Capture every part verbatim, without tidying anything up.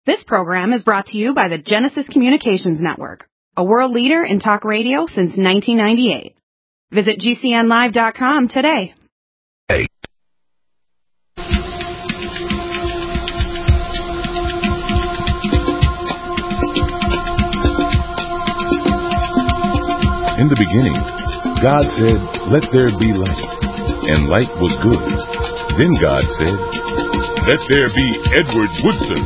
This program is brought to you by the Genesis Communications Network, a world leader in talk radio since nineteen ninety-eight. Visit G C N live dot com today. Hey. In the beginning, God said, "Let there be light," and light was good. Then God said, "Let there be Edward Woodson."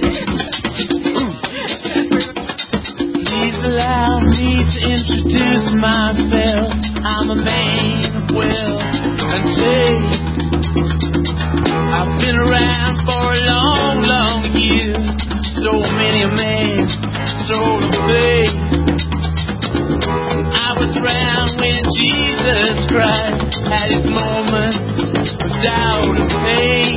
Please allow me to introduce myself. I'm a man of will and taste. I've been around for a long, long year. So many a man, soul of faith. I was around when Jesus Christ had his moments of doubt and pain.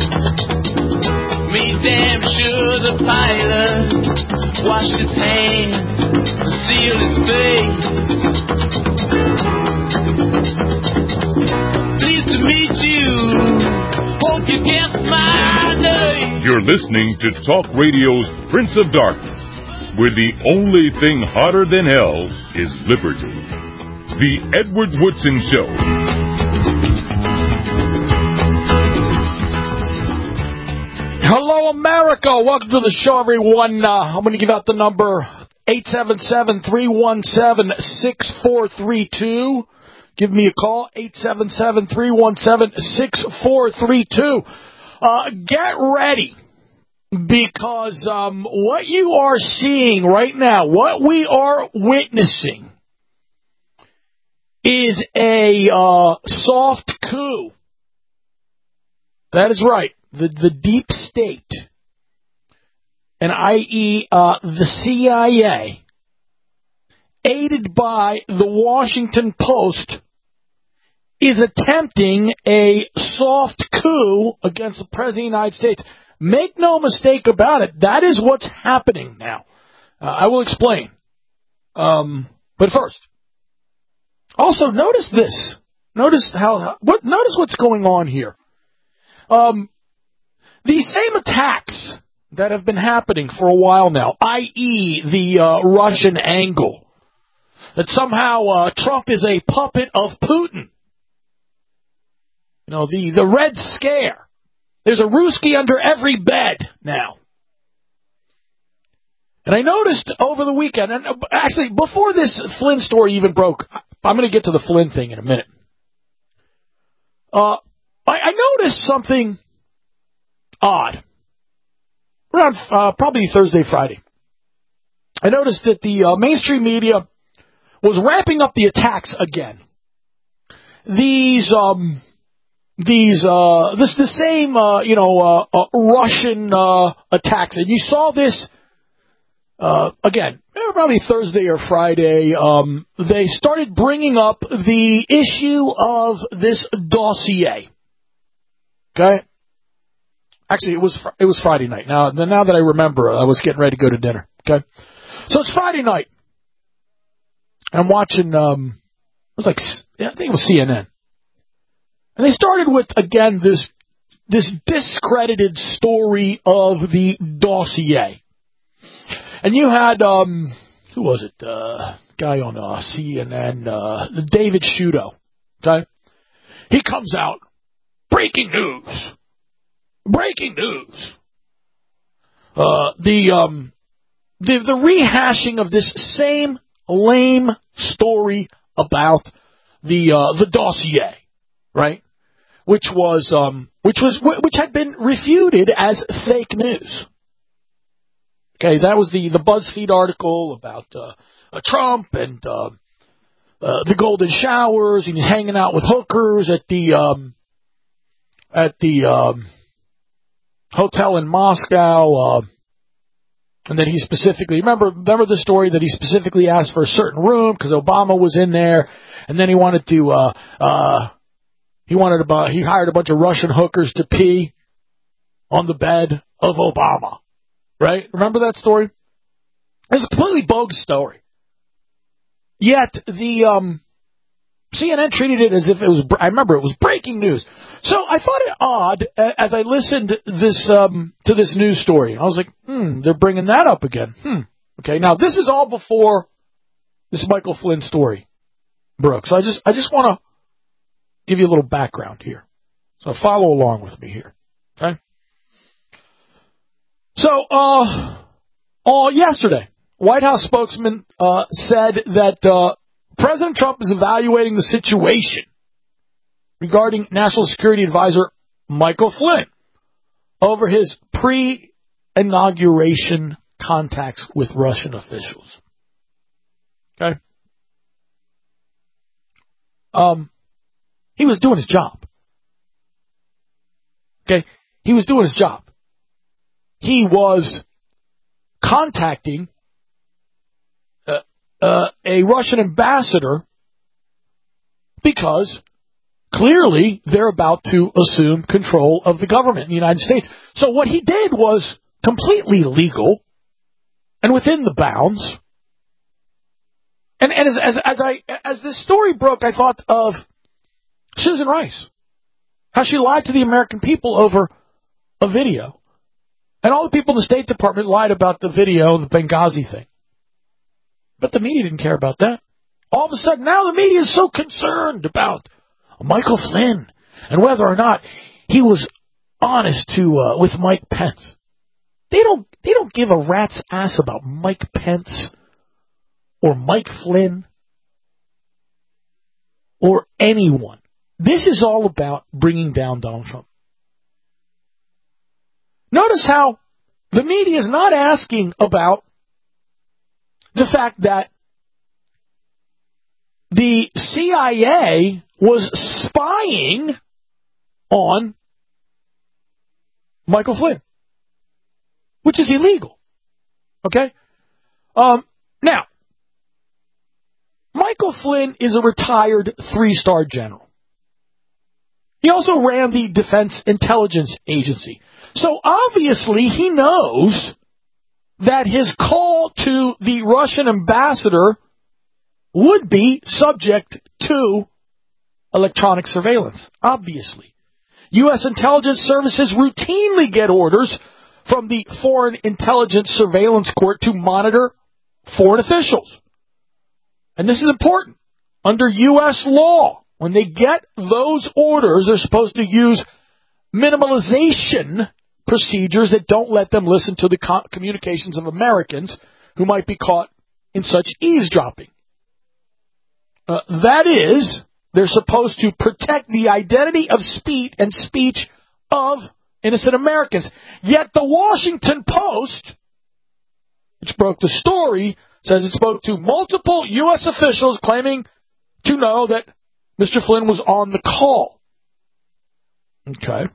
Made damn sure the pilot washed his hands and sealed his face. Pleased to meet you. Hope you guessed my name. You're listening to Talk Radio's Prince of Darkness, where the only thing hotter than hell is liberty. The Edward Woodson Show. Hello, America. Welcome to the show, everyone. Uh, I'm going to give out the number, eight seven seven, three one seven, six four three two. Give me a call, eight seven seven, three one seven, six four three two. Uh, get ready. Because um, what you are seeing right now, what we are witnessing, is a uh, soft coup. That is right. The the deep state, and that is uh, the C I A, aided by the Washington Post, is attempting a soft coup against the President of the United States. Make no mistake about it. That is what's happening now. Uh, I will explain. Um, but first, also notice this. Notice how. What? Notice what's going on here. Um, these same attacks that have been happening for a while now, that is, the uh, Russian angle, that somehow uh, Trump is a puppet of Putin. You know, the the Red Scare. There's a Ruski under every bed now. And I noticed over the weekend, and actually before this Flynn story even broke, I'm going to get to the Flynn thing in a minute. Uh, I, I noticed something odd. Around uh, probably Thursday, Friday. I noticed that the uh, mainstream media was ramping up the attacks again. These... um. These, uh, this, the same, uh, you know, uh, uh, Russian, uh, attacks. And you saw this, uh, again, probably Thursday or Friday. Um, they started bringing up the issue of this dossier. Okay? Actually, it was, it was Friday night. Now, now that I remember, I was getting ready to go to dinner. Okay? So it's Friday night. I'm watching, um, it was like, I think it was C N N. And they started with, again, this this discredited story of the dossier. And you had, um, who was it? Uh, guy on uh, C N N, uh, David Shudo. Okay? He comes out, breaking news. Breaking news. Uh, the, um, the, the rehashing of this same lame story about the, uh, the dossier. Right? Which was, um, which was, which had been refuted as fake news. Okay, that was the, the BuzzFeed article about, uh, uh Trump and, uh, uh, the golden showers, and he's hanging out with hookers at the, um, at the, um, hotel in Moscow, uh, and then he specifically, remember, remember the story that he specifically asked for a certain room because Obama was in there, and then he wanted to, uh, uh, He wanted about, he hired a bunch of Russian hookers to pee on the bed of Obama. Right? Remember that story? It's a completely bogus story. Yet the um, C N N treated it as if it was, I remember it was breaking news. So I thought it odd as I listened this um, to this news story. I was like, hmm, they're bringing that up again. Hmm. Okay, now this is all before this Michael Flynn story broke. So I just I just want to give you a little background here. So follow along with me here. Okay? So, uh, uh yesterday, White House spokesman uh, said that uh, President Trump is evaluating the situation regarding National Security Advisor Michael Flynn over his pre-inauguration contacts with Russian officials. Okay? Um, he was doing his job. Okay? He was doing his job. He was contacting uh, uh, a Russian ambassador because clearly they're about to assume control of the government in the United States. So what he did was completely legal and within the bounds. And, and as, as, as I as this story broke, I thought of Susan Rice, how she lied to the American people over a video. And all the people in the State Department lied about the video, the Benghazi thing. But the media didn't care about that. All of a sudden, now the media is so concerned about Michael Flynn and whether or not he was honest to uh, with Mike Pence. They don't they don't give a rat's ass about Mike Pence or Mike Flynn or anyone. This is all about bringing down Donald Trump. Notice how the media is not asking about the fact that the C I A was spying on Michael Flynn, which is illegal. Okay? Um, now, Michael Flynn is a retired three-star general. He also ran the Defense Intelligence Agency. So obviously he knows that his call to the Russian ambassador would be subject to electronic surveillance. Obviously. U S intelligence services routinely get orders from the Foreign Intelligence Surveillance Court to monitor foreign officials. And this is important. Under U S law, when they get those orders, they're supposed to use minimalization procedures that don't let them listen to the co- communications of Americans who might be caught in such eavesdropping. Uh, that is, they're supposed to protect the identity of speech and speech of innocent Americans. Yet the Washington Post, which broke the story, says it spoke to multiple U S officials claiming to know that Mister Flynn was on the call. Okay.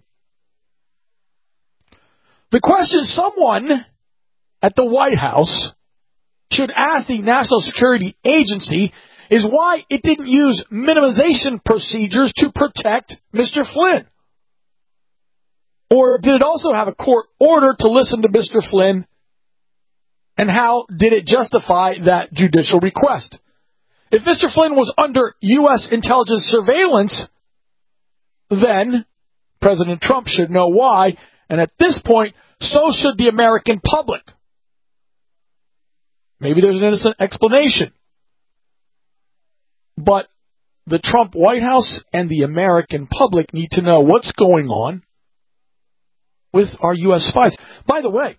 The question someone at the White House should ask the National Security Agency is why it didn't use minimization procedures to protect Mister Flynn. Or did it also have a court order to listen to Mister Flynn? And how did it justify that judicial request? If Mister Flynn was under U S intelligence surveillance, then President Trump should know why. And at this point, so should the American public. Maybe there's an innocent explanation. But the Trump White House and the American public need to know what's going on with our U S spies. By the way,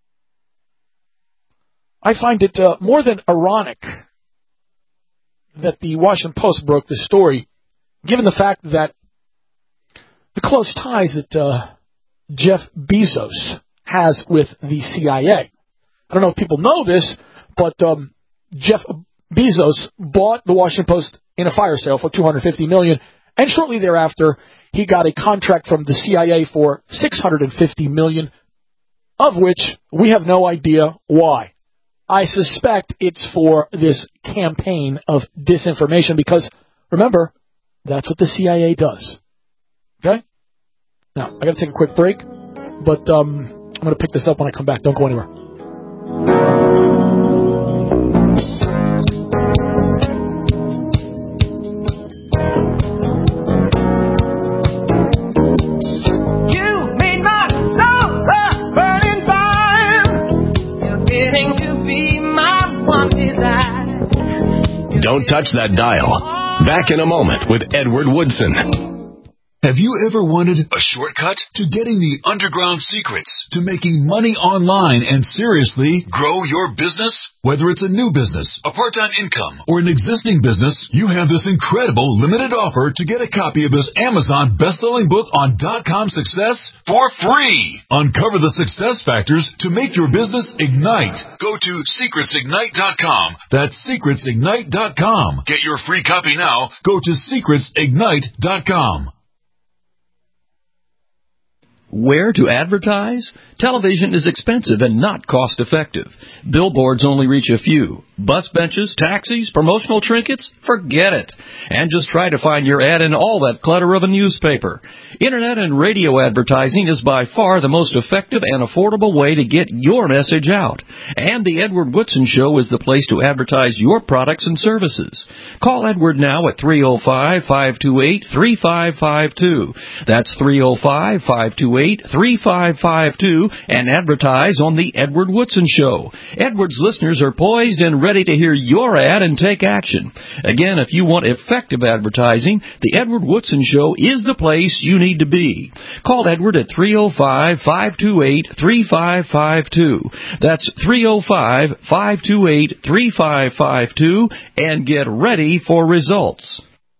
I find it uh, more than ironic that the Washington Post broke this story, given the fact that the close ties that uh, Jeff Bezos has with the C I A. I don't know if people know this, but um, Jeff Bezos bought the Washington Post in a fire sale for two hundred fifty million dollars, and shortly thereafter, he got a contract from the C I A for six hundred fifty million dollars, of which we have no idea why. I suspect it's for this campaign of disinformation because, remember, that's what the C I A does. Okay? Now, I got to take a quick break, but um, I'm going to pick this up when I come back. Don't go anywhere. getting to be my one desire. Don't touch that dial. Back in a moment with Edward Woodson. Have you ever wanted a shortcut to getting the underground secrets to making money online and seriously grow your business? Whether it's a new business, a part-time income, or an existing business, you have this incredible limited offer to get a copy of this Amazon best-selling book on dot-com success for free. Uncover the success factors to make your business ignite. Go to secrets ignite dot com. That's secrets ignite dot com. Get your free copy now. Go to secrets ignite dot com. Where to advertise? Television is expensive and not cost-effective. Billboards only reach a few. Bus benches, taxis, promotional trinkets? Forget it. And just try to find your ad in all that clutter of a newspaper. Internet and radio advertising is by far the most effective and affordable way to get your message out. And the Edward Woodson Show is the place to advertise your products and services. Call Edward now at three oh five, five two eight, three five five two. That's three oh five, five two eight, three five five two and advertise on the Edward Woodson Show. Edward's listeners are poised and ready to hear your ad and take action. Again, if you want effective advertising, the Edward Woodson Show is the place you need to be. Call Edward at three oh five, five two eight, three five five two. That's three oh five, five two eight, three five five two and get ready for results.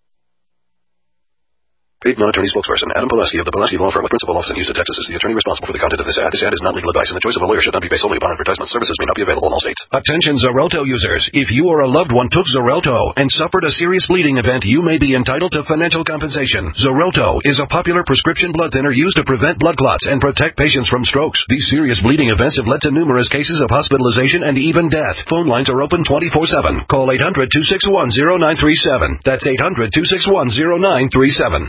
Paid non-attorney spokesperson Adam Pileski of the Pileski Law Firm with principal office in Houston, Texas is the attorney responsible for the content of this ad. This ad is not legal advice, and the choice of a lawyer should not be based solely upon advertisement. Services may not be available in all states. Attention Xarelto users. If you or a loved one took Xarelto and suffered a serious bleeding event, you may be entitled to financial compensation. Xarelto is a popular prescription blood thinner used to prevent blood clots and protect patients from strokes. These serious bleeding events have led to numerous cases of hospitalization and even death. Phone lines are open twenty-four seven. Call eight hundred, two six one, zero nine three seven. That's eight hundred, two six one, zero nine three seven.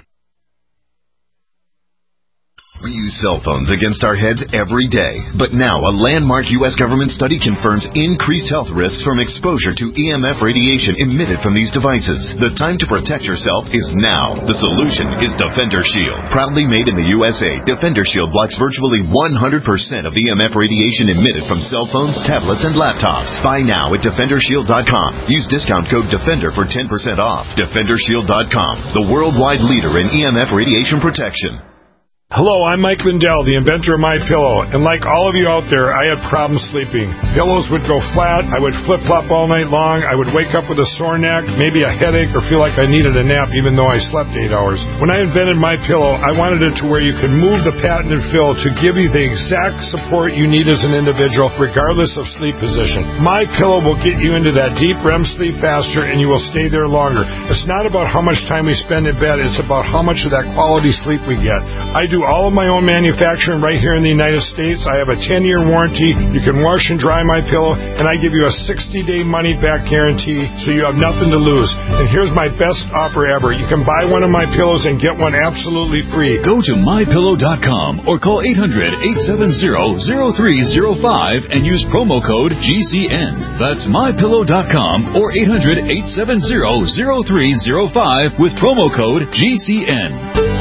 We use cell phones against our heads every day. But now a landmark U S government study confirms increased health risks from exposure to E M F radiation emitted from these devices. The time to protect yourself is now. The solution is Defender Shield. Proudly made in the U S A, Defender Shield blocks virtually one hundred percent of E M F radiation emitted from cell phones, tablets, and laptops. Buy now at defender shield dot com. Use discount code DEFENDER for ten percent off. defender shield dot com, the worldwide leader in E M F radiation protection. Hello, I'm Mike Lindell, the inventor of MyPillow, and like all of you out there, I had problems sleeping. Pillows would go flat, I would flip-flop all night long, I would wake up with a sore neck, maybe a headache, or feel like I needed a nap even though I slept eight hours. When I invented MyPillow, I wanted it to where you could move the patented fill to give you the exact support you need as an individual, regardless of sleep position. MyPillow will get you into that deep R E M sleep faster, and you will stay there longer. It's not about how much time we spend in bed, it's about how much of that quality sleep we get. I do all of my own manufacturing right here in the United States. I have a ten-year warranty. You can wash and dry my pillow, and I give you a sixty-day money-back guarantee, so you have nothing to lose. And here's my best offer ever. You can buy one of my pillows and get one absolutely free. Go to my pillow dot com or call eight hundred, eight seven zero, zero three zero five and use promo code G C N. That's my pillow dot com or eight hundred, eight seven zero, zero three zero five with promo code G C N.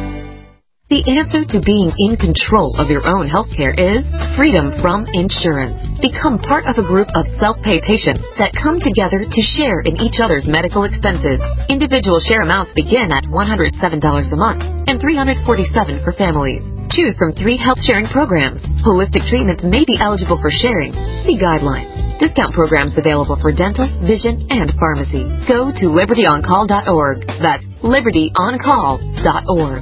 The answer to being in control of your own healthcare is freedom from insurance. Become part of a group of self-pay patients that come together to share in each other's medical expenses. Individual share amounts begin at one hundred seven dollars a month and three hundred forty-seven dollars for families. Choose from three health sharing programs. Holistic treatments may be eligible for sharing. See guidelines. Discount programs available for dental, vision, and pharmacy. Go to liberty on call dot org. That's liberty on call dot org.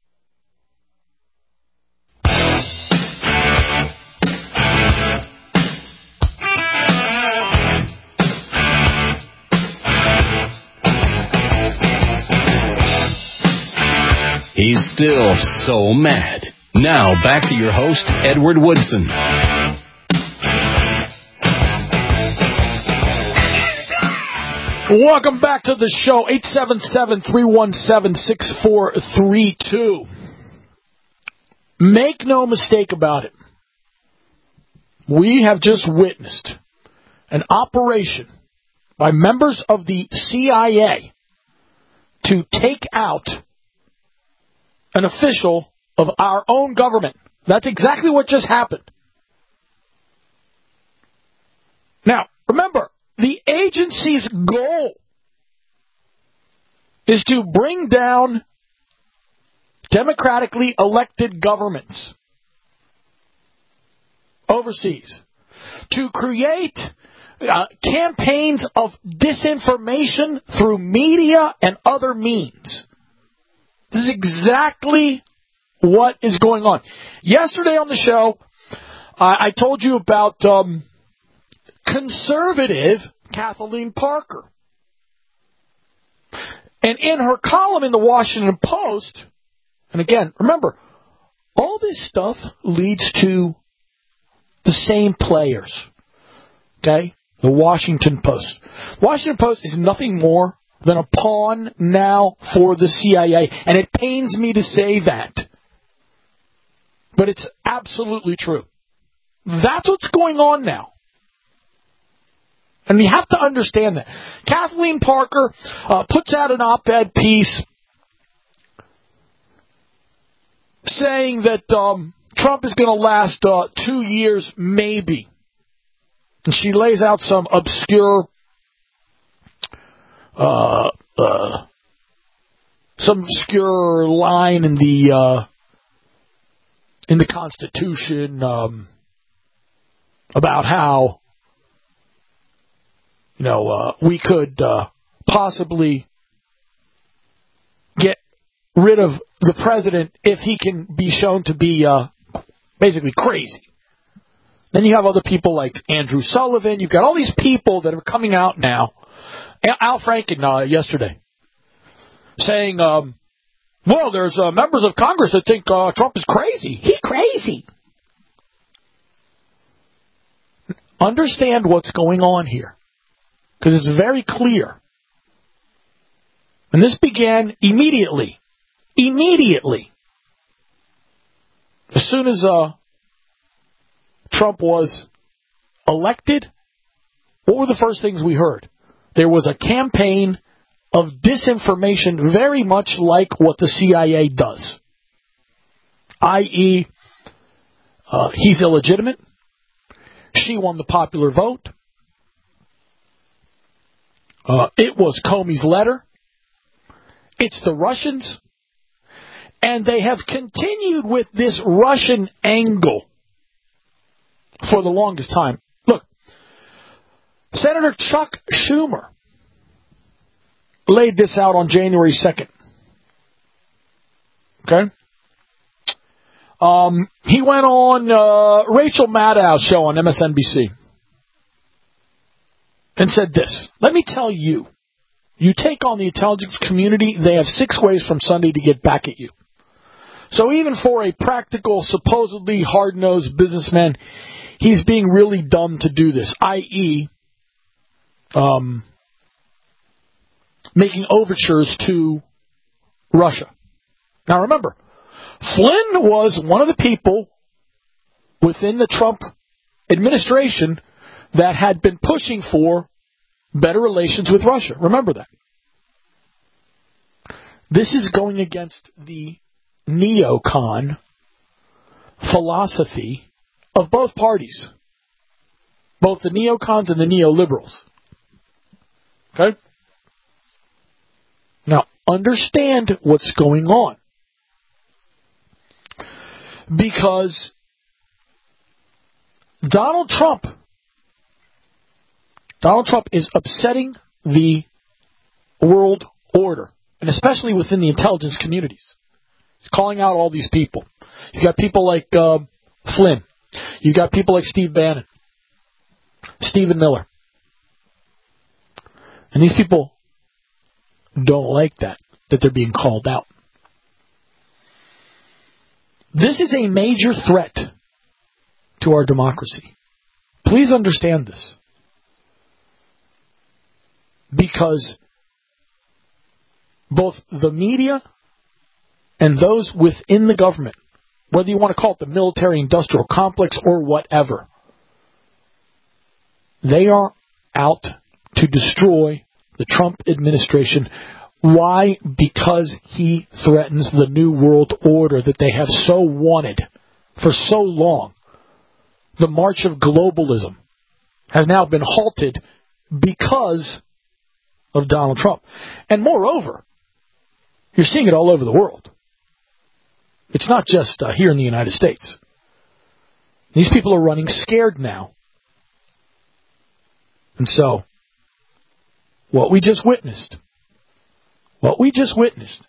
He's still so mad. Now, back to your host, Edward Woodson. Welcome back to the show, eight seven seven, three one seven, six four three two. Make no mistake about it. We have just witnessed an operation by members of the C I A to take out an official of our own government. That's exactly what just happened. Now, remember, the agency's goal is to bring down democratically elected governments overseas, to create uh, campaigns of disinformation through media and other means. This is exactly what is going on. Yesterday on the show, uh, I told you about um, conservative Kathleen Parker. And in her column in the Washington Post, and again, remember, all this stuff leads to the same players. Okay? The Washington Post. The Washington Post is nothing more than a pawn now for the C I A. And it pains me to say that. But it's absolutely true. That's what's going on now. And you have to understand that. Kathleen Parker uh, puts out an op-ed piece saying that um, Trump is going to last uh, two years, maybe. And she lays out some obscure, uh, uh, some obscure line in the uh, in the Constitution um, about how, you know, uh, we could uh, possibly get rid of the president if he can be shown to be uh, basically crazy. Then you have other people like Andrew Sullivan. You've got all these people that are coming out now. Al Franken uh, yesterday saying, um, well, there's uh, members of Congress that think uh, Trump is crazy. He's crazy. Understand what's going on here, because it's very clear. And this began immediately. Immediately. As soon as uh, Trump was elected, what were the first things we heard? There was a campaign of disinformation very much like what the C I A does. that is, uh, he's illegitimate. She won the popular vote. Uh, it was Comey's letter. It's the Russians. And they have continued with this Russian angle for the longest time. Look, Senator Chuck Schumer laid this out on January second. Okay? Um, he went on uh, Rachel Maddow's show on M S N B C and said this. Let me tell you, you take on the intelligence community, they have six ways from Sunday to get back at you. So even for a practical, supposedly hard-nosed businessman, he's being really dumb to do this, that is, um, making overtures to Russia. Now remember, Flynn was one of the people within the Trump administration that had been pushing for better relations with Russia. Remember that. This is going against the neocon philosophy of both parties, both the neocons and the neoliberals. Okay? Now, understand what's going on. Because Donald Trump, Donald Trump is upsetting the world order, and especially within the intelligence communities. He's calling out all these people. You've got people like uh, Flynn. You've got people like Steve Bannon, Stephen Miller. And these people don't like that, that they're being called out. This is a major threat to our democracy. Please understand this. Because both the media and those within the government, whether you want to call it the military-industrial complex or whatever, they are out to destroy the Trump administration. Why? Because he threatens the new world order that they have so wanted for so long. The march of globalism. has now been halted because of Donald Trump. And moreover, you're seeing it all over the world. It's not just uh, here in the United States. These people are running scared now. And so, what we just witnessed, what we just witnessed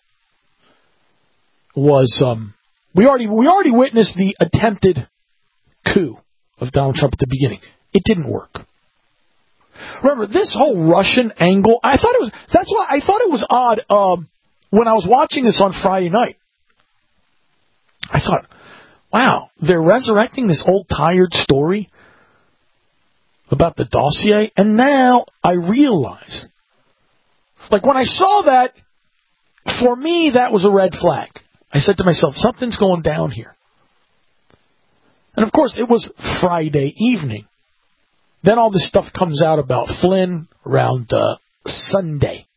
was, um, we already we already witnessed the attempted coup of Donald Trump at the beginning. It didn't work. Remember, this whole Russian angle, I thought it was, that's why I thought it was odd um, when I was watching this on Friday night. I thought, wow, they're resurrecting this old tired story about the dossier, and now I realize, like when I saw that, for me, that was a red flag. I said to myself, something's going down here. And of course, it was Friday evening. Then all this stuff comes out about Flynn around uh, Sunday.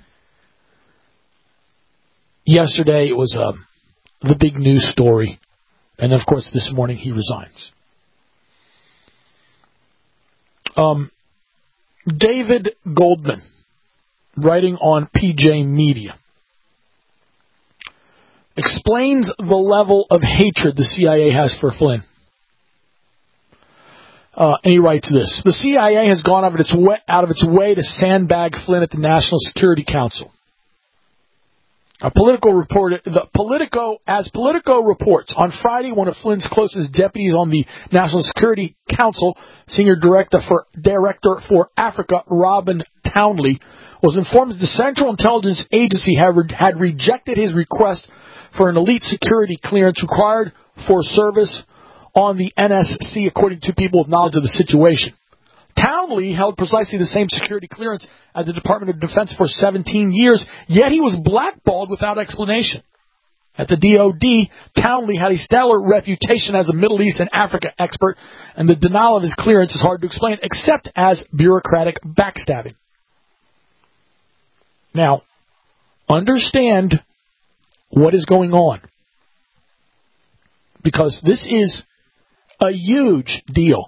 Yesterday, it was uh, the big news story. And of course, this morning, he resigns. Um, David Goldman, writing on P J Media, explains the level of hatred the C I A has for Flynn. Uh, and he writes this: the C I A has gone out of its way, out of its way to sandbag Flynn at the National Security Council. A Politico reported, the Politico, as Politico reports, on Friday, one of Flynn's closest deputies on the National Security Council, Senior Director for Director for Africa, Robin Townley, was informed that the Central Intelligence Agency had, re- had rejected his request for an elite security clearance required for service on the N S C, according to people with knowledge of the situation. Townley held precisely the same security clearance at the Department of Defense for seventeen years, yet he was blackballed without explanation. At the D O D, Townley had a stellar reputation as a Middle East and Africa expert, and the denial of his clearance is hard to explain, except as bureaucratic backstabbing. Now, understand what is going on, because this is a huge deal.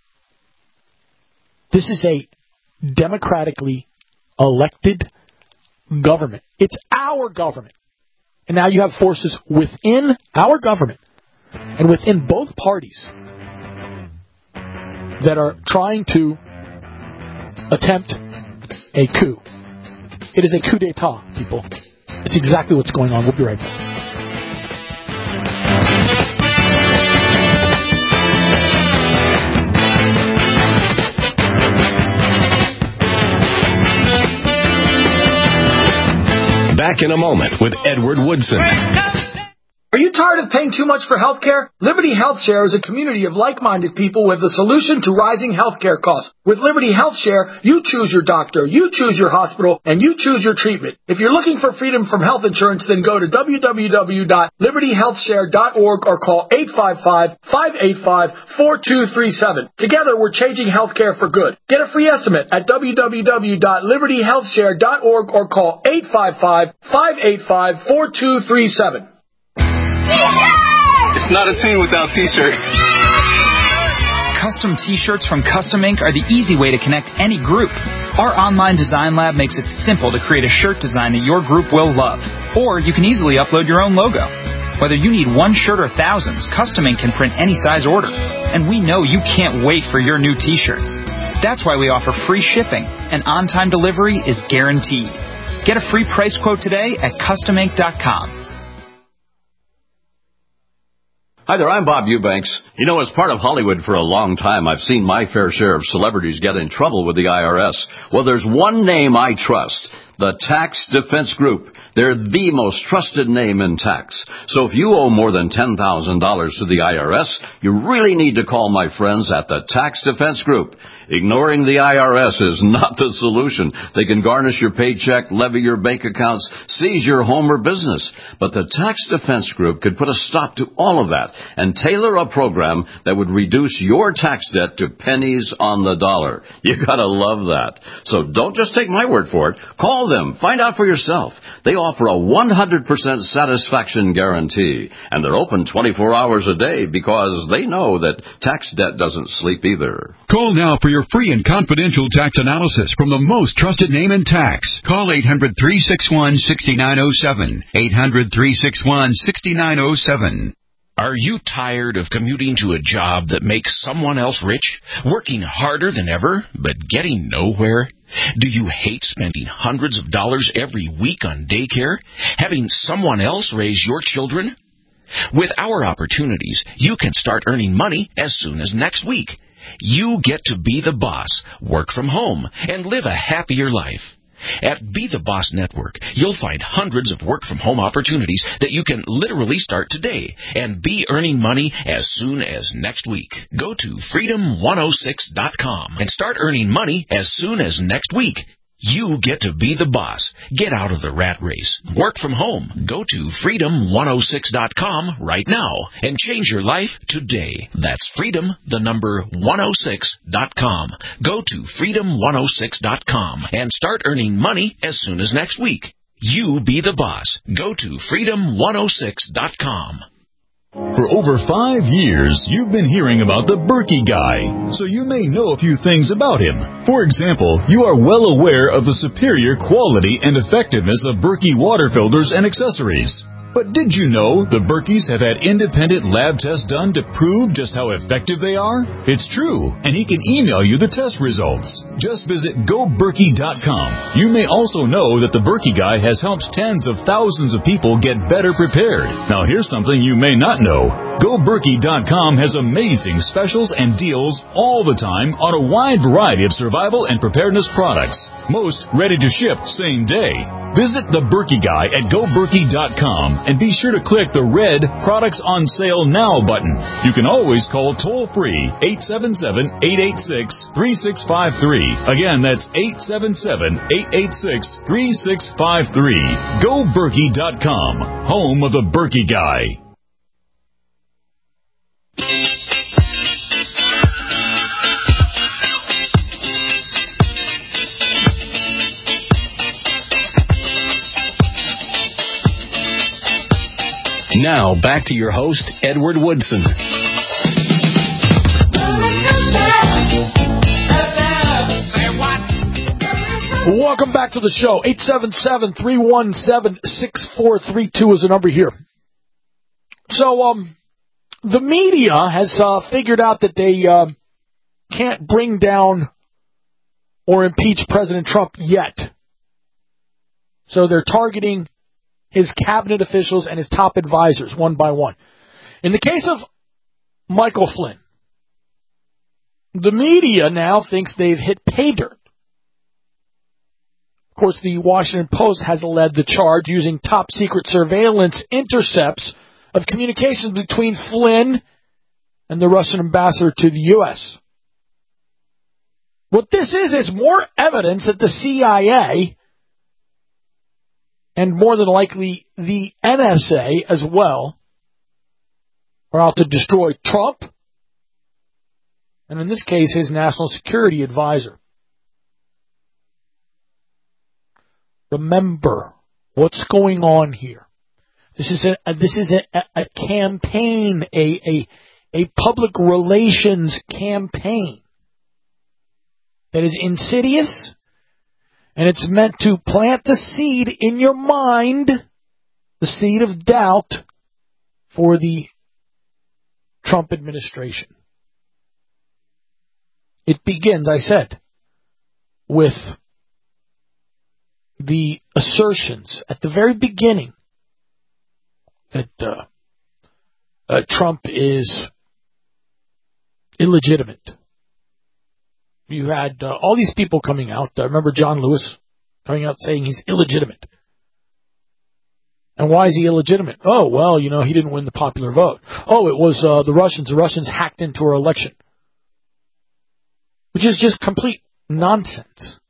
This is a democratically elected government. It's our government. And now you have forces within our government and within both parties that are trying to attempt a coup. It is a coup d'etat, people. It's exactly what's going on. We'll be right back. Back in a moment with Edward Woodson. Are you tired of paying too much for health care? Liberty Health Share is a community of like-minded people with a solution to rising health care costs. With Liberty Health Share, you choose your doctor, you choose your hospital, and you choose your treatment. If you're looking for freedom from health insurance, then go to w w w dot liberty health share dot org or call eight five five, five eight five, four two three seven. Together, we're changing health care for good. Get a free estimate at w w w dot liberty health share dot org or call eight five five, five eight five, four two three seven. It's not a team without T-shirts. Custom T-shirts from Custom Ink are the easy way to connect any group. Our online design lab makes it simple to create a shirt design that your group will love. Or you can easily upload your own logo. Whether you need one shirt or thousands, Custom Ink can print any size order. And we know you can't wait for your new T-shirts. That's why we offer free shipping, and on-time delivery is guaranteed. Get a free price quote today at custom ink dot com. Hi there, I'm Bob Eubanks. You know, as part of Hollywood for a long time, I've seen my fair share of celebrities get in trouble with the I R S. Well, there's one name I trust, the Tax Defense Group. They're the most trusted name in tax. So if you owe more than ten thousand dollars to the I R S, you really need to call my friends at the Tax Defense Group. Ignoring the I R S is not the solution. They can garnish your paycheck, levy your bank accounts, seize your home or business. But the Tax Defense Group could put a stop to all of that and tailor a program that would reduce your tax debt to pennies on the dollar. You gotta love that. So don't just take my word for it. Call them. Find out for yourself. They offer a one hundred percent satisfaction guarantee, and they're open twenty-four hours a day because they know that tax debt doesn't sleep either. Call now for your free and confidential tax analysis from the most trusted name in tax. Call eight hundred, three six one, six nine zero seven. eight hundred, three six one, six nine zero seven. Are you tired of commuting to a job that makes someone else rich, working harder than ever, but getting nowhere? Do you hate spending hundreds of dollars every week on daycare, having someone else raise your children? With our opportunities, you can start earning money as soon as next week. You get to be the boss, work from home, and live a happier life. At Be the Boss Network, you'll find hundreds of work-from-home opportunities that you can literally start today and be earning money as soon as next week. Go to freedom one oh six dot com and start earning money as soon as next week. You get to be the boss. Get out of the rat race. Work from home. Go to freedom one oh six dot com right now and change your life today. That's freedom, the number one oh six dot com. Go to freedom one oh six dot com and start earning money as soon as next week. You be the boss. Go to freedom one oh six dot com. For over five years, you've been hearing about the Berkey Guy, so you may know a few things about him. For example, you are well aware of the superior quality and effectiveness of Berkey water filters and accessories. But did you know the Berkeys have had independent lab tests done to prove just how effective they are? It's true, and he can email you the test results. Just visit go berkey dot com. You may also know that the Berkey Guy has helped tens of thousands of people get better prepared. Now here's something you may not know. go berkey dot com has amazing specials and deals all the time on a wide variety of survival and preparedness products. Most ready to ship same day. Visit the Berkey Guy at go berkey dot com and be sure to click the red Products on Sale Now button. You can always call toll-free eight seven seven, eight eight six, three six five three. Again, that's eight seven seven, eight eight six, three six five three. go berkey dot com, home of the Berkey Guy. Now, back to your host, Edward Woodson. Welcome back to the show. eight seven seven, three one seven, six four three two is the number here. So, um, the media has uh, figured out that they uh, can't bring down or impeach President Trump yet. So they're targeting his cabinet officials and his top advisors one by one. In the case of Michael Flynn, the media now thinks they've hit pay dirt. Of course, the Washington Post has led the charge using top-secret surveillance intercepts of communications between Flynn and the Russian ambassador to the U S. What this is, is more evidence that the C I A and more than likely the N S A as well are out to destroy Trump, and in this case, his national security advisor. Remember what's going on here. This is a this is a, a campaign, a, a a public relations campaign that is insidious. And it's meant to plant the seed in your mind, the seed of doubt for the Trump administration. It begins, I said, with the assertions at the very beginning that uh, uh, Trump is illegitimate. You had uh, all these people coming out. I remember John Lewis coming out saying he's illegitimate. And why is he illegitimate? Oh, well, you know, he didn't win the popular vote. Oh, it was uh, the Russians. The Russians hacked into our election. Which is just complete nonsense.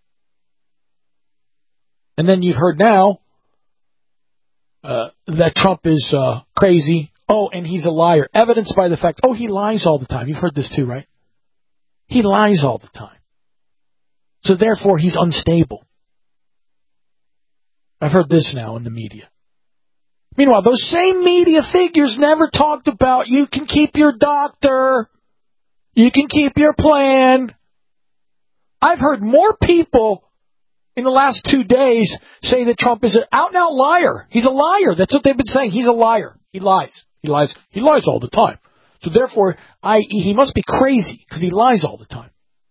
And then you've heard now uh, that Trump is uh, crazy. Oh, and he's a liar. Evidenced by the fact, oh, he lies all the time. You've heard this too, right? He lies all the time. So therefore, he's unstable. I've heard this now in the media. Meanwhile, those same media figures never talked about you can keep your doctor, you can keep your plan. I've heard more people in the last two days say that Trump is an out-and-out liar. He's a liar. That's what they've been saying. He's a liar. He lies. He lies. He lies all the time. So therefore, I, he must be crazy because he lies all the time.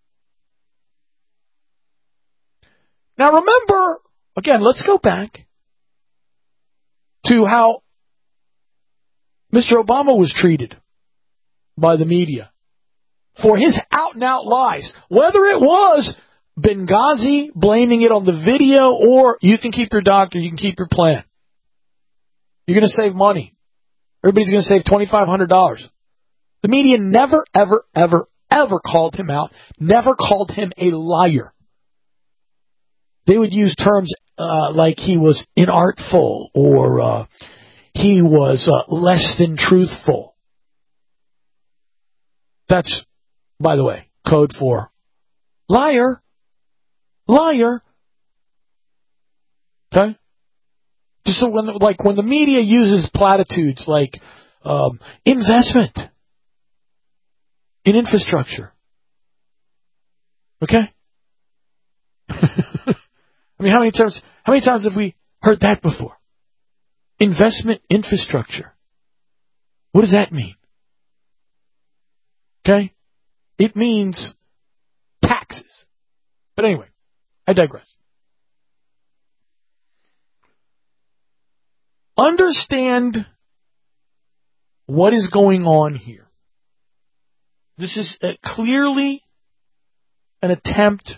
Now remember, again, let's go back to how Mister Obama was treated by the media for his out-and-out lies. Whether it was Benghazi blaming it on the video or you can keep your doctor, you can keep your plan. You're going to save money. Everybody's going to save twenty-five hundred dollars. The media never, ever, ever, ever called him out, never called him a liar. They would use terms uh, like he was inartful or uh, he was uh, less than truthful. That's, by the way, code for liar, liar. Okay? Just so when, like when the media uses platitudes like um, investment in infrastructure. Okay? I mean, how many times, how many times have we heard that before? Investment infrastructure. What does that mean? Okay? It means taxes. But anyway, I digress. Understand what is going on here. This is a, clearly an attempt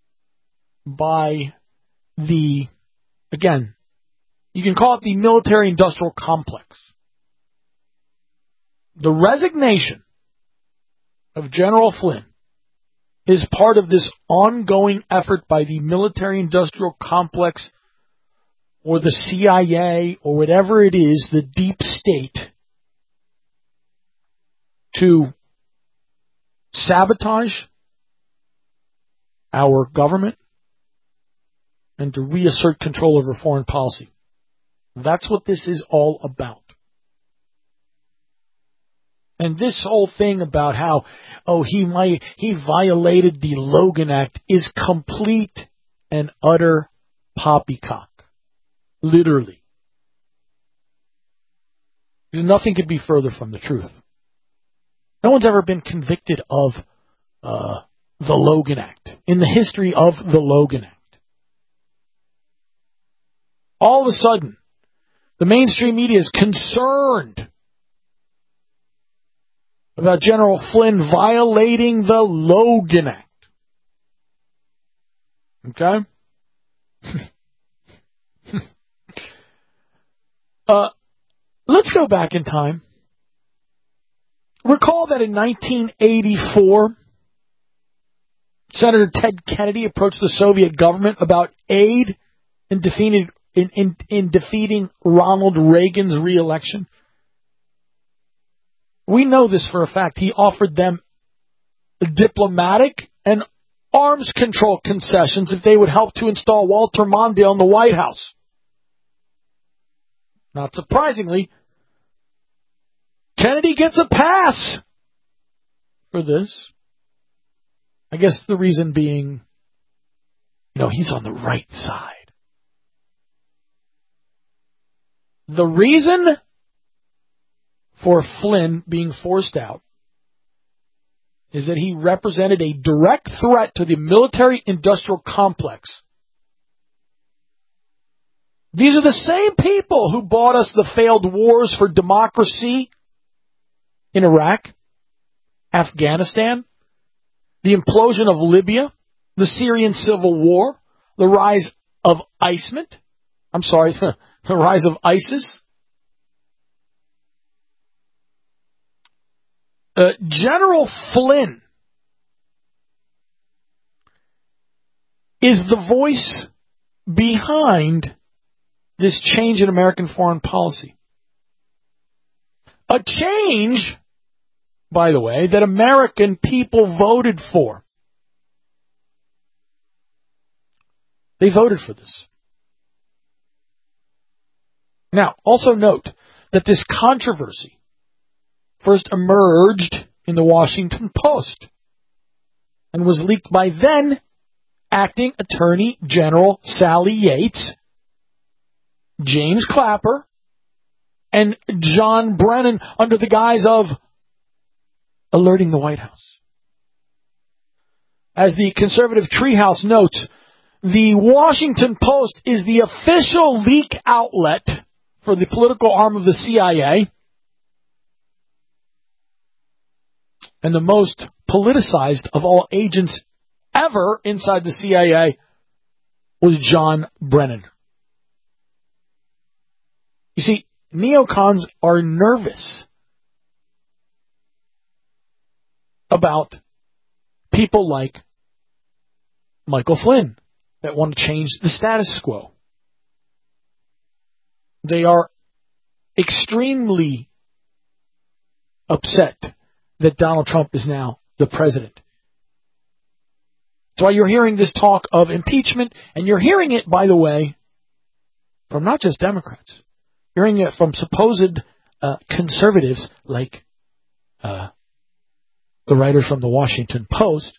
by the, again, you can call it the military-industrial complex. The resignation of General Flynn is part of this ongoing effort by the military-industrial complex or the C I A or whatever it is, the deep state, to sabotage our government and to reassert control over foreign policy. That's what this is all about. And this whole thing about how, oh, he might, he violated the Logan Act is complete and utter poppycock. Literally. Because nothing could be further from the truth. No one's ever been convicted of uh, the Logan Act in the history of the Logan Act. All of a sudden, the mainstream media is concerned about General Flynn violating the Logan Act. Okay? uh, let's go back in time. Recall that in nineteen eighty-four, Senator Ted Kennedy approached the Soviet government about aid in defeating, in, in, in defeating Ronald Reagan's re-election. We know this for a fact. He offered them diplomatic and arms control concessions if they would help to install Walter Mondale in the White House. Not surprisingly, Kennedy gets a pass for this. I guess the reason being, you know, he's on the right side. The reason for Flynn being forced out is that he represented a direct threat to the military-industrial complex. These are the same people who bought us the failed wars for democracy in Iraq, Afghanistan, the implosion of Libya, the Syrian civil war, the rise of ISIS, I'm sorry, the rise of ISIS. Uh, General Flynn is the voice behind this change in American foreign policy. A change, by the way, that American people voted for. They voted for this. Now, also note that this controversy first emerged in the Washington Post and was leaked by then Acting Attorney General Sally Yates, James Clapper, and John Brennan under the guise of alerting the White House. As the conservative Treehouse notes, the Washington Post is the official leak outlet for the political arm of the C I A and the most politicized of all agents ever inside the C I A was John Brennan. You see, neocons are nervous about people like Michael Flynn that want to change the status quo. They are extremely upset that Donald Trump is now the president. That's why you're hearing this talk of impeachment, and you're hearing it, by the way, from not just Democrats. You're hearing it from supposed uh, conservatives like uh, the writer from the Washington Post,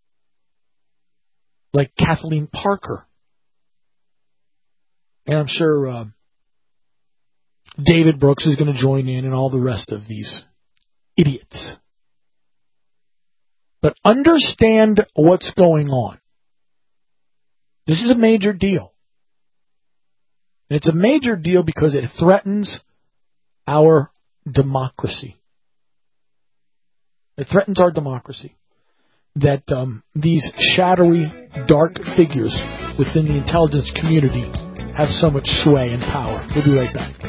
like Kathleen Parker. And I'm sure uh, David Brooks is going to join in and all the rest of these idiots. But understand what's going on. This is a major deal. And it's a major deal because it threatens our democracy. It threatens our democracy. That um, these shadowy, dark figures within the intelligence community have so much sway and power. We'll be right back.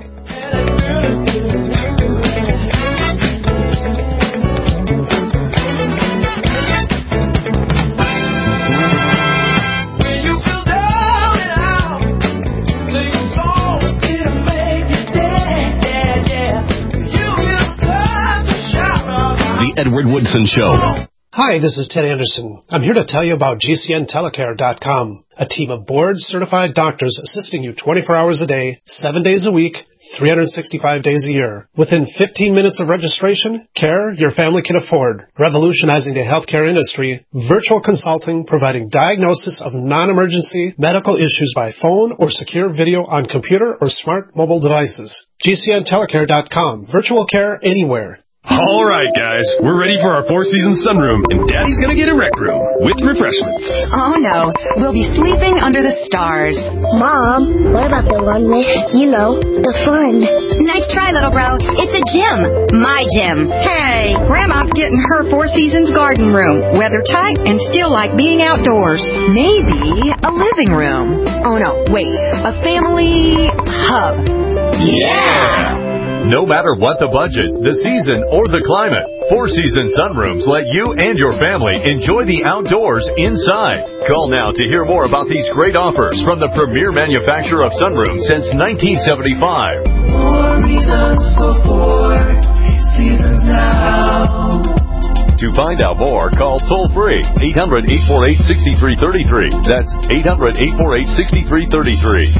The Edward Woodson Show. Hi, this is Ted Anderson. I'm here to tell you about G C N telecare dot com, a team of board-certified doctors assisting you twenty-four hours a day, seven days a week, three hundred sixty-five days a year. Within fifteen minutes of registration, care your family can afford. Revolutionizing the healthcare industry, virtual consulting providing diagnosis of non-emergency medical issues by phone or secure video on computer or smart mobile devices. G C N telecare dot com, virtual care anywhere. All right, guys, we're ready for our Four Seasons sunroom, and Daddy's gonna get a rec room with refreshments. Oh, no. We'll be sleeping under the stars. Mom, what about the one with, you know, the fun? Nice try, little bro. It's a gym. My gym. Hey, Grandma's getting her Four Seasons garden room. Weather tight and still like being outdoors. Maybe a living room. Oh, no, wait. A family hub. Yeah! No matter what the budget, the season, or the climate, Four Seasons sunrooms let you and your family enjoy the outdoors inside. Call now to hear more about these great offers from the premier manufacturer of sunrooms since nineteen seventy-five. Four reasons for Four Seasons now. To find out more, call toll-free eight hundred, eight four eight, six three three three. That's eight hundred, eight four eight, six three three three.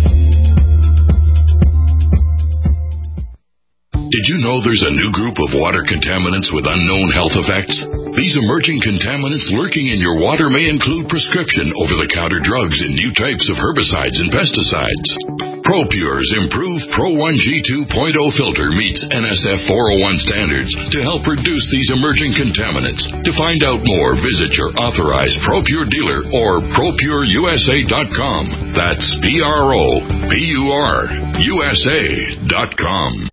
Did you know there's a new group of water contaminants with unknown health effects? These emerging contaminants lurking in your water may include prescription over-the-counter drugs and new types of herbicides and pesticides. ProPure's improved Pro one G two point oh filter meets N S F four oh one standards to help reduce these emerging contaminants. To find out more, visit your authorized ProPure dealer or Pro Pure U S A dot com. That's P R O P U R U S A dot com.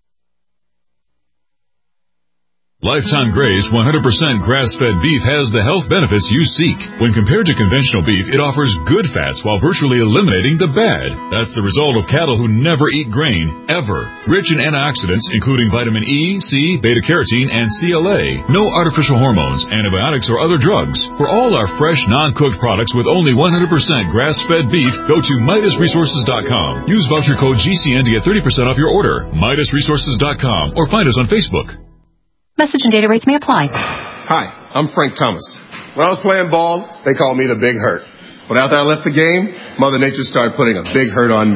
Lifetime Graze one hundred percent grass-fed beef has the health benefits you seek. When compared to conventional beef, it offers good fats while virtually eliminating the bad. That's the result of cattle who never eat grain, ever. Rich in antioxidants, including vitamin E, C, beta-carotene, and C L A. No artificial hormones, antibiotics, or other drugs. For all our fresh, non-cooked products with only one hundred percent grass-fed beef, go to Midas Resources dot com. Use voucher code G C N to get thirty percent off your order. Midas Resources dot com or find us on Facebook. Message and data rates may apply. Hi, I'm Frank Thomas. When I was playing ball, they called me the Big Hurt. But after I left the game, Mother Nature started putting a big hurt on me.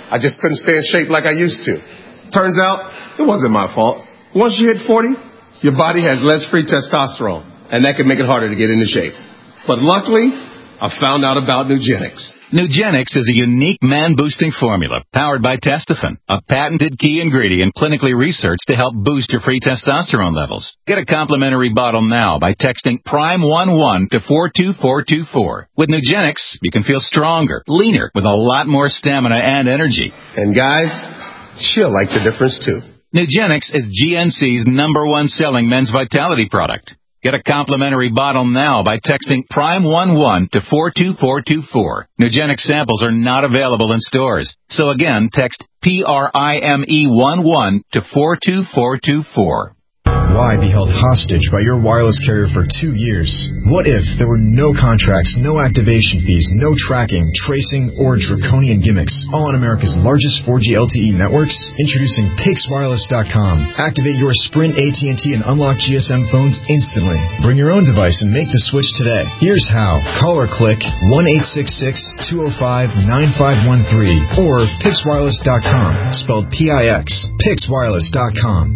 I just couldn't stay in shape like I used to. Turns out, it wasn't my fault. Once you hit forty, your body has less free testosterone, and that can make it harder to get into shape. But luckily, I found out about Nugenix. Nugenix is a unique man-boosting formula powered by Testofen, a patented key ingredient clinically researched to help boost your free testosterone levels. Get a complimentary bottle now by texting prime one one to four two four two four. With Nugenix, you can feel stronger, leaner, with a lot more stamina and energy. And guys, she'll like the difference too. Nugenix is G N C's number one selling men's vitality product. Get a complimentary bottle now by texting prime one one to four two four two four. Nugenix samples are not available in stores. So again, text P R I M E one one to four two four two four. Why be held hostage by your wireless carrier for two years? What if there were no contracts, no activation fees, no tracking, tracing, or draconian gimmicks? All on America's largest four G L T E networks? Introducing Pix Wireless dot com. Activate your Sprint, A T and T, and unlock G S M phones instantly. Bring your own device and make the switch today. Here's how. Call or click one eight six six, two oh five, nine five one three or Pix Wireless dot com, spelled P I X. Pix Wireless dot com.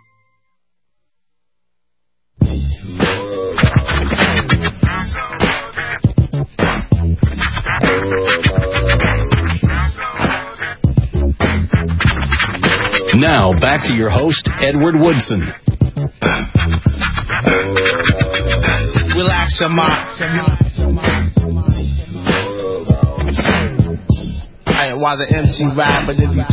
Now, back to your host, Edward Woodson. Relax your mind. While the M C rap, but then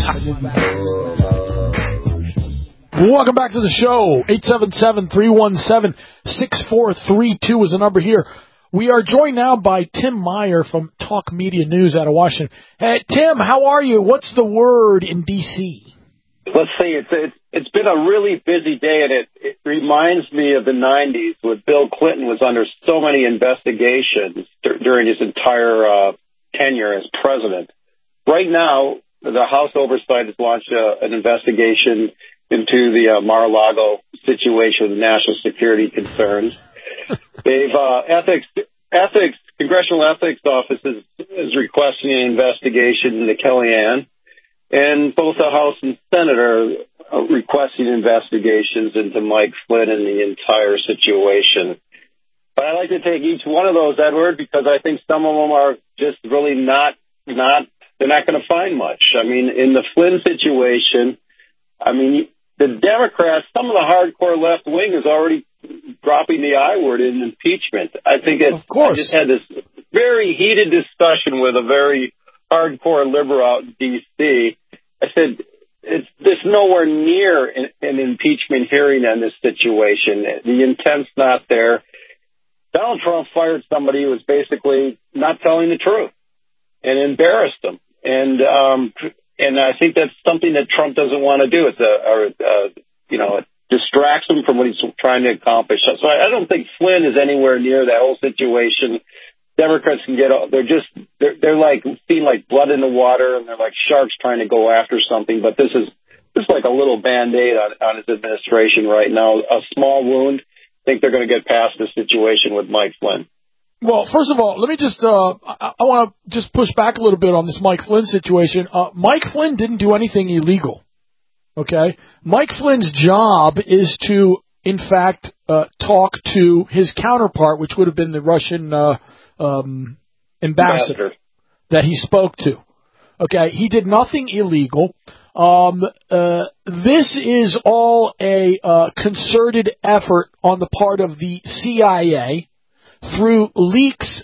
you Welcome back to the show. eight seven seven, three one seven, six four three two is the number here. We are joined now by Tim Meyer from Talk Media News out of Washington. Hey, Tim, how are you? What's the word in D C? Let's see. It's it's, it's been a really busy day, and it, it reminds me of the nineties when Bill Clinton was under so many investigations dur- during his entire uh, tenure as president. Right now, the House Oversight has launched a, an investigation into the uh, Mar-a-Lago situation with national security concerns. They've uh, ethics ethics Congressional Ethics Office is, is requesting an investigation into Kellyanne, and both the House and Senate are uh, requesting investigations into Mike Flynn and the entire situation. But I like to take each one of those, Edward, because I think some of them are just really not not they're not going to find much. I mean, in the Flynn situation, I mean, the Democrats, some of the hardcore left wing is already dropping the I word in impeachment. I think it's, of course. I just had this very heated discussion with a very hardcore liberal out in D C. I said, it's this nowhere near an, an impeachment hearing on this situation. The intent's not there. Donald Trump fired somebody who was basically not telling the truth and embarrassed him. And, um, And I think that's something that Trump doesn't want to do. It's a, or, uh, you know, it distracts him from what he's trying to accomplish. So I don't think Flynn is anywhere near that whole situation. Democrats can get, they're just, they're, they're like, seeing like blood in the water, and they're like sharks trying to go after something. But this is just like a little Band-Aid on, on his administration right now. A small wound. I think they're going to get past this situation with Mike Flynn. Well, first of all, let me just, uh, I, I want to just push back a little bit on this Mike Flynn situation. Uh, Mike Flynn didn't do anything illegal, okay? Mike Flynn's job is to, in fact, uh, talk to his counterpart, which would have been the Russian uh, um, ambassador, ambassador that he spoke to, okay? He did nothing illegal. Um, uh, this is all a uh, concerted effort on the part of the C I A, through leaks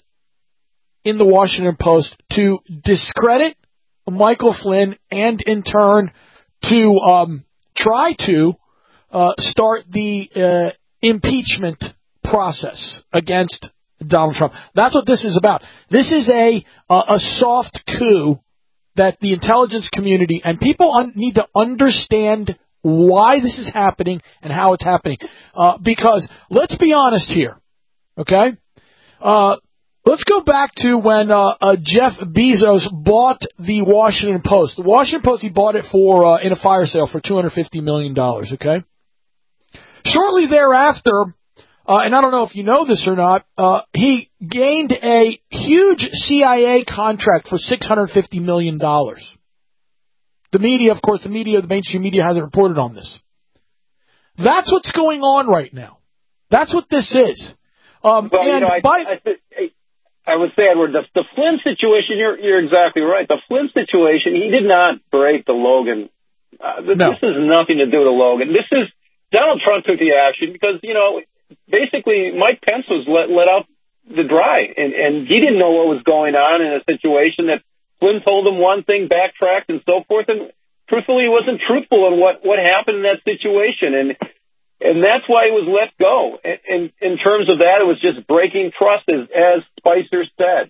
in the Washington Post, to discredit Michael Flynn and, in turn, to um, try to uh, start the uh, impeachment process against Donald Trump. That's what this is about. This is a uh, a soft coup that the intelligence community and people un- need to understand why this is happening and how it's happening. Uh, because let's be honest here, okay? Uh, let's go back to when uh, uh, Jeff Bezos bought the Washington Post. The Washington Post, he bought it for uh, in a fire sale for two hundred fifty million dollars, okay? Shortly thereafter, uh, and I don't know if you know this or not, uh, he gained a huge C I A contract for six hundred fifty million dollars. The media, of course, the media, the mainstream media hasn't reported on this. That's what's going on right now. That's what this is. Um, well, and you know, I, by, I, I, I would say, Edward, the, the Flynn situation, you're, you're exactly right. The Flynn situation, he did not break the Logan. Uh, no. This has nothing to do with Logan. This is, Donald Trump took the action because, you know, basically Mike Pence was let, let out the dry, and, and he didn't know what was going on in a situation that Flynn told him one thing, backtracked, and so forth, and truthfully, he wasn't truthful in what, what happened in that situation, and and that's why he was let go. And, and in terms of that, it was just breaking trust, as, as Spicer said.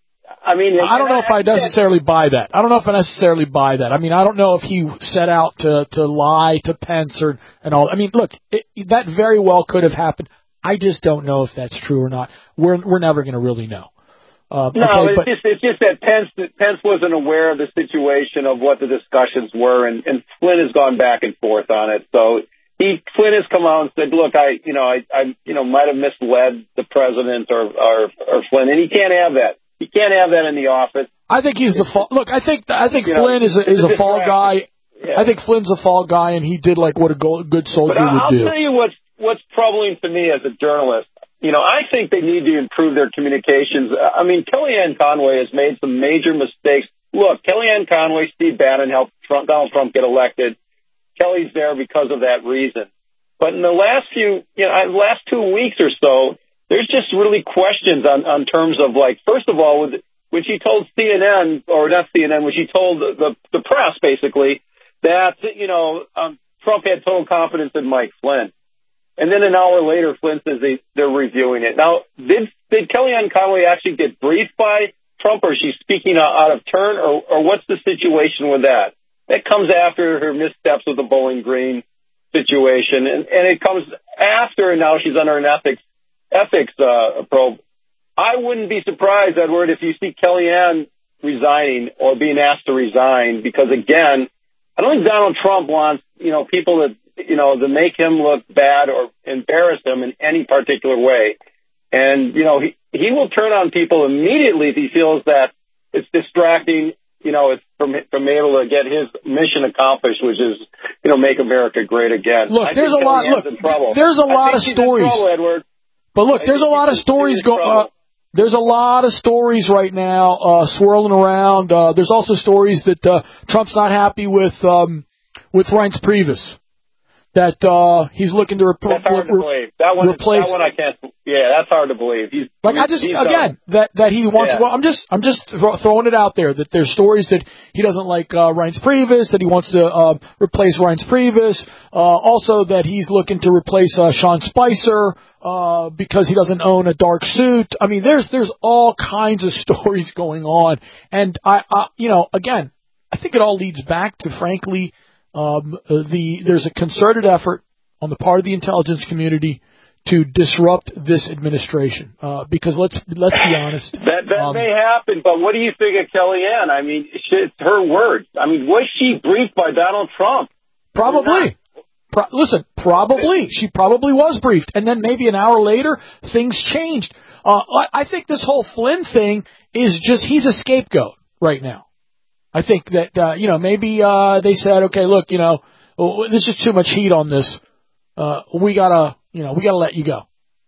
I mean, I don't know if I necessarily buy that. I don't know if I necessarily buy that. I mean, I don't know if he set out to, to lie to Pence or and all. I mean, look, it, that very well could have happened. I just don't know if that's true or not. We're we're never going to really know. Uh, no, okay, it's but, just it's just that Pence Pence wasn't aware of the situation of what the discussions were, and, and Flynn has gone back and forth on it. So he Flynn has come out and said, "Look, I you know I I you know might have misled the president or or, or Flynn, and he can't have that. He can't have that in the office." I think he's the fall. Look, I think I think you Flynn know, is a, is a fall guy. Yeah. I think Flynn's a fall guy, and he did like what a go, good soldier but would I'll do. I'll tell you what's what's troubling to me as a journalist. You know, I think they need to improve their communications. I mean, Kellyanne Conway has made some major mistakes. Look, Kellyanne Conway, Steve Bannon helped Trump, Donald Trump get elected. Kelly's there because of that reason. But in the last few, you know, last two weeks or so, there's just really questions on, on terms of, like, first of all, with, when she told C N N, or not C N N, when she told the, the, the press, basically, that, you know, um, Trump had total confidence in Mike Flynn. And then an hour later, Flynn says they, they're reviewing it. Now, did, did Kellyanne Conway actually get briefed by Trump, or is she speaking out of turn, or, or what's the situation with that? That comes after her missteps with the Bowling Green situation, and, and it comes after, and now she's under an ethics ethics uh, probe. I wouldn't be surprised, Edward, if you see Kellyanne resigning or being asked to resign, because, again, I don't think Donald Trump wants, you know, people that, you know, to make him look bad or embarrass him in any particular way. And, you know, he, he will turn on people immediately if he feels that it's distracting, you know, it's from, from able to get his mission accomplished, which is, you know, make America great again. Look, I there's a lot, look, there's a lot of stories. Trouble, Edward. But look, there's a lot of stories going uh, There's a lot of stories right now uh, swirling around. Uh, there's also stories that uh, Trump's not happy with um, with Reince Priebus. That uh, he's looking to, rep- that's hard re- to believe. That one, replace. That one I can't. Yeah, that's hard to believe. He's, like I just again that that he wants. Yeah. Well, I'm just I'm just throwing it out there that there's stories that he doesn't like uh, Reince Priebus, that he wants to uh, replace Reince Priebus. Uh, also that he's looking to replace uh, Sean Spicer uh, because he doesn't own a dark suit. I mean, there's there's all kinds of stories going on, and I, I you know again I think it all leads back to frankly. Um, the there's a concerted effort on the part of the intelligence community to disrupt this administration. Uh, because let's let's be honest, that that um, may happen. But what do you think of Kellyanne? I mean, it's her words. I mean, was she briefed by Donald Trump? Probably. Pro- listen, probably she probably was briefed, and then maybe an hour later things changed. Uh, I, I think this whole Flynn thing is just he's a scapegoat right now. I think that, uh, you know, maybe uh, they said, okay, look, you know, there's just too much heat on this. Uh, we gotta, you know, we gotta let you go.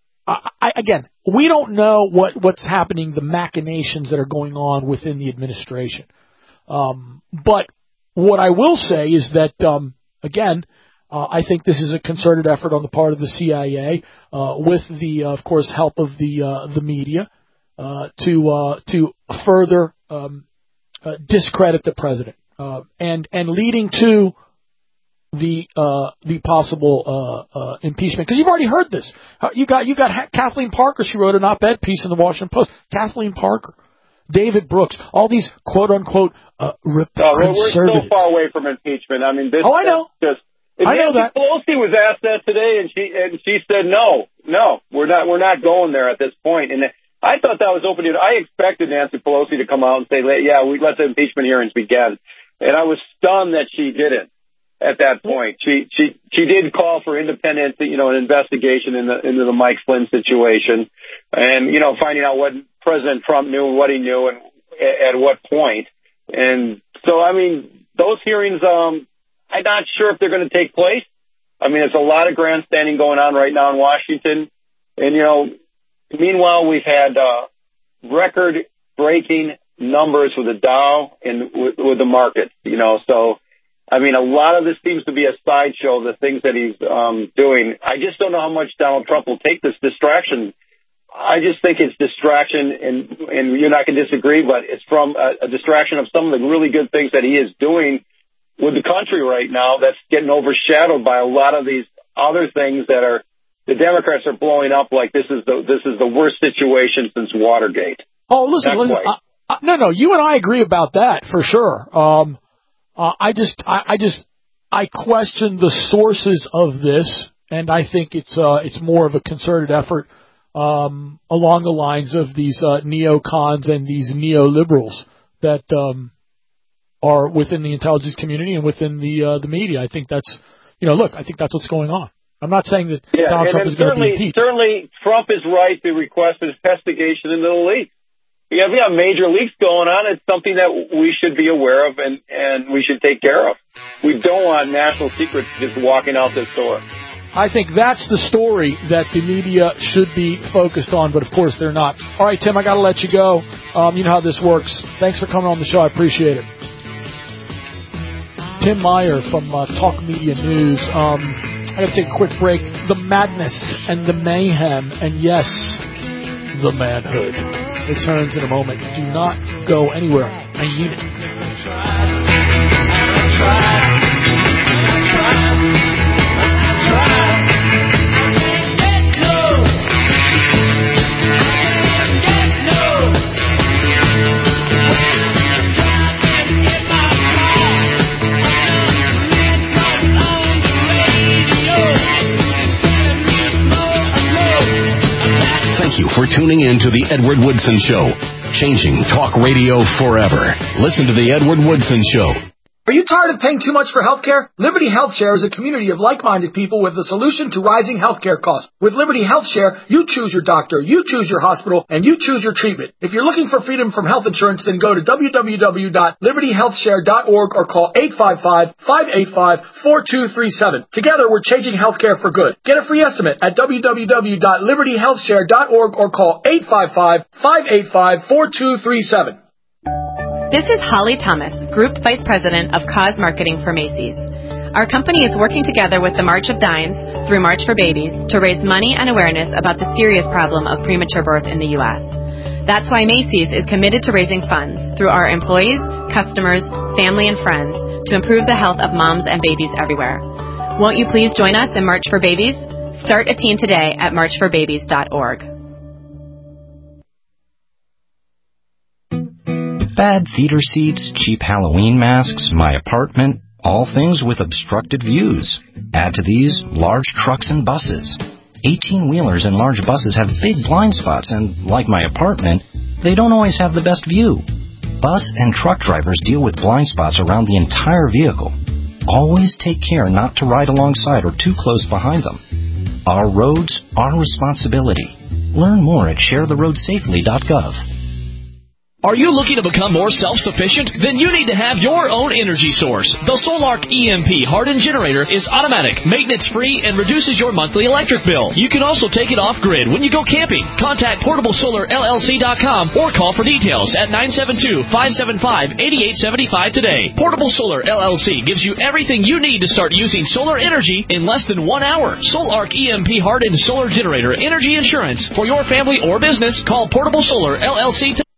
I, I, again, we don't know what, what's happening, the machinations that are going on within the administration. Um, but what I will say is that, um, again, uh, I think this is a concerted effort on the part of the C I A, uh, with the, uh, of course, help of the uh, the media, uh, to uh, to further. Um, Uh, discredit the president, uh, and and leading to the uh, the possible uh, uh, impeachment. Because you've already heard this. You got you got ha- Kathleen Parker. She wrote an op-ed piece in the Washington Post. Kathleen Parker, David Brooks, all these quote unquote uh, rep- no, we're, we're conservatives. so far away from impeachment. I mean, this, oh, I know. Just, I know Nancy that. Pelosi was asked that today, and she and she said no, no, we're not we're not going there at this point. And I thought that was open. I expected Nancy Pelosi to come out and say, yeah, we let the impeachment hearings begin. And I was stunned that she didn't at that point. She she she did call for independent, you know, an investigation in the, into the Mike Flynn situation and, you know, finding out what President Trump knew and what he knew and at what point. And so, I mean, those hearings, um, I'm not sure if they're going to take place. I mean, there's a lot of grandstanding going on right now in Washington. And, you know, meanwhile, we've had uh, record-breaking numbers with the Dow and with, with the market, you know. So, I mean, a lot of this seems to be a sideshow, the things that he's um, doing. I just don't know how much Donald Trump will take this distraction. I just think it's distraction, and, and you're not going to disagree, but it's from a, a distraction of some of the really good things that he is doing with the country right now that's getting overshadowed by a lot of these other things that are, the Democrats are blowing up like this is the this is the worst situation since Watergate. Oh, listen, listen I, I, no, no, you and I agree about that for sure. Um, uh, I just, I, I just, I question the sources of this, and I think it's uh, it's more of a concerted effort um, along the lines of these uh, neocons and these neoliberals that um, are within the intelligence community and within the uh, the media. I think that's, you know, look, I think that's what's going on. I'm not saying that yeah, Donald and Trump is going to be impeached. Certainly, Trump is right to request an investigation into the leaks. Yeah, we have major leaks going on. It's something that we should be aware of and, and we should take care of. We don't want national secrets just walking out this door. I think that's the story that the media should be focused on, but of course they're not. All right, Tim, I got to let you go. Um, you know how this works. Thanks for coming on the show. I appreciate it. Tim Meyer from uh, Talk Media News. Um, I got to take a quick break. The madness and the mayhem, and yes, the manhood returns in a moment. Do not go anywhere. I need it. Thank you for tuning in to The Edward Woodson Show, changing talk radio forever. Listen to The Edward Woodson Show. Are you tired of paying too much for healthcare? Liberty HealthShare is a community of like-minded people with a solution to rising healthcare costs. With Liberty HealthShare, you choose your doctor, you choose your hospital, and you choose your treatment. If you're looking for freedom from health insurance, then go to w w w dot liberty health share dot org or call eight five five, five eight five, four two three seven. Together, we're changing healthcare for good. Get a free estimate at w w w dot liberty health share dot org or call eight five five, five eight five, four two three seven. This is Holly Thomas, Group Vice President of Cause Marketing for Macy's. Our company is working together with the March of Dimes through March for Babies to raise money and awareness about the serious problem of premature birth in the U S. That's why Macy's is committed to raising funds through our employees, customers, family, and friends to improve the health of moms and babies everywhere. Won't you please join us in March for Babies? Start a team today at march for babies dot org. Bad theater seats, cheap Halloween masks, my apartment, all things with obstructed views. Add to these large trucks and buses. eighteen-wheelers and large buses have big blind spots, and like my apartment, they don't always have the best view. Bus and truck drivers deal with blind spots around the entire vehicle. Always take care not to ride alongside or too close behind them. Our roads, our responsibility. Learn more at share the road safely dot gov. Are you looking to become more self-sufficient? Then you need to have your own energy source. The Solark E M P hardened generator is automatic, maintenance-free, and reduces your monthly electric bill. You can also take it off-grid when you go camping. Contact portable solar L L C dot com or call for details at nine seven two, five seven five, eight eight seven five today. Portable Solar L L C gives you everything you need to start using solar energy in less than one hour. Solark E M P hardened solar generator energy insurance for your family or business. Call Portable Solar L L C today.